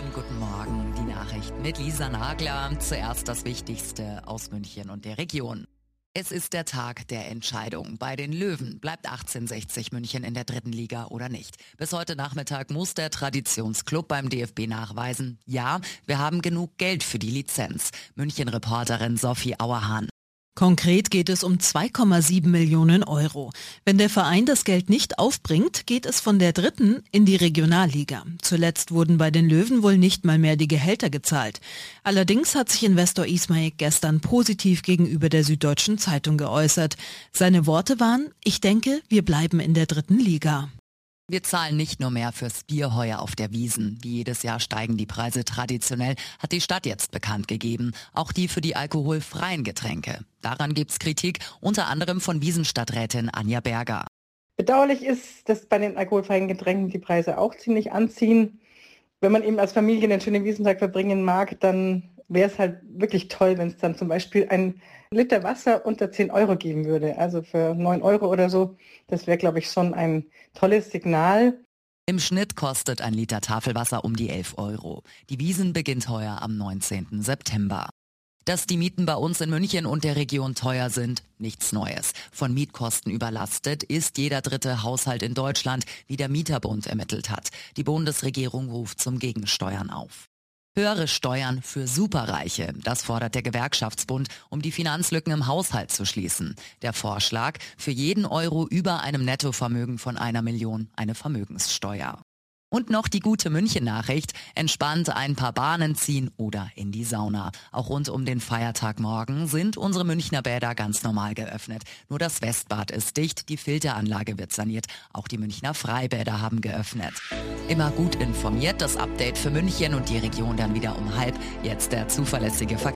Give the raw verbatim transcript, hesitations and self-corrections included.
Schönen guten Morgen, die Nachrichten mit Lisa Nagler. Zuerst das Wichtigste aus München und der Region. Es ist der Tag der Entscheidung. Bei den Löwen bleibt achtzehnhundertsechzig München in der dritten Liga oder nicht. Bis heute Nachmittag muss der Traditionsclub beim D F B nachweisen, ja, wir haben genug Geld für die Lizenz. München-Reporterin Sophie Auerhahn. Konkret geht es um zwei Komma sieben Millionen Euro. Wenn der Verein das Geld nicht aufbringt, geht es von der dritten in die Regionalliga. Zuletzt wurden bei den Löwen wohl nicht mal mehr die Gehälter gezahlt. Allerdings hat sich Investor Ismail gestern positiv gegenüber der Süddeutschen Zeitung geäußert. Seine Worte waren: Ich denke, wir bleiben in der dritten Liga. Wir zahlen nicht nur mehr fürs Bier heuer auf der Wiesn. Wie jedes Jahr steigen die Preise traditionell, hat die Stadt jetzt bekannt gegeben. Auch die für die alkoholfreien Getränke. Daran gibt's Kritik, unter anderem von Wiesn-Stadträtin Anja Berger. Bedauerlich ist, dass bei den alkoholfreien Getränken die Preise auch ziemlich anziehen. Wenn man eben als Familie einen schönen Wiesntag verbringen mag, dann wäre es halt wirklich toll, wenn es dann zum Beispiel ein Liter Wasser unter zehn Euro geben würde. Also für neun Euro oder so. Das wäre, glaube ich, schon ein tolles Signal. Im Schnitt kostet ein Liter Tafelwasser um die elf Euro. Die Wiesn beginnt heuer am neunzehnten September. Dass die Mieten bei uns in München und der Region teuer sind, nichts Neues. Von Mietkosten überlastet ist jeder dritte Haushalt in Deutschland, wie der Mieterbund ermittelt hat. Die Bundesregierung ruft zum Gegensteuern auf. Höhere Steuern für Superreiche, das fordert der Gewerkschaftsbund, um die Finanzlücken im Haushalt zu schließen. Der Vorschlag: für jeden Euro über einem Nettovermögen von einer Million eine Vermögenssteuer. Und noch die gute München-Nachricht: Entspannt ein paar Bahnen ziehen oder in die Sauna. Auch rund um den Feiertag morgen sind unsere Münchner Bäder ganz normal geöffnet. Nur das Westbad ist dicht, die Filteranlage wird saniert. Auch die Münchner Freibäder haben geöffnet. Immer gut informiert, das Update für München und die Region dann wieder um halb. Jetzt der zuverlässige Verkehr.